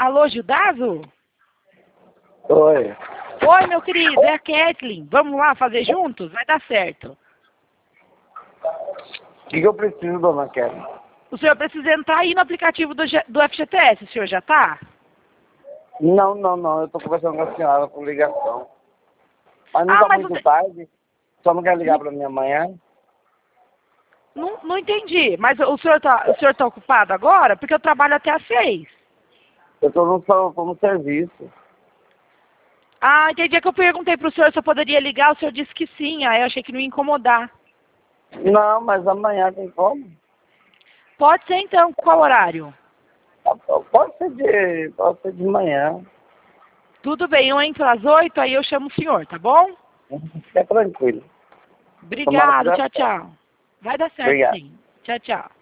Alô, Gildazo? Oi. Oi, meu querido, é a Kathleen. Vamos lá fazer juntos? Vai dar certo. O que eu preciso, dona Kelly? O senhor precisa entrar aí no aplicativo do FGTS. O senhor já está? Não. Eu estou conversando com a senhora por ligação. Mas não Ah, está mas muito tarde? Só não quer ligar para mim amanhã? Não entendi. Mas o senhor tá ocupado agora? Porque eu trabalho até às 6. Eu estou no serviço. Ah, entendi. É que eu perguntei pro senhor se eu poderia ligar. O senhor disse que sim. Aí eu achei que não ia incomodar. Não, mas amanhã tem como? Pode ser então. Qual horário? Pode ser de manhã. Tudo bem. Eu entro às 8, aí eu chamo o senhor, tá bom? Fica tranquilo. Tomara que Obrigado. dê Tchau, certo. tchau. Vai dar certo Obrigado. sim. Tchau, tchau.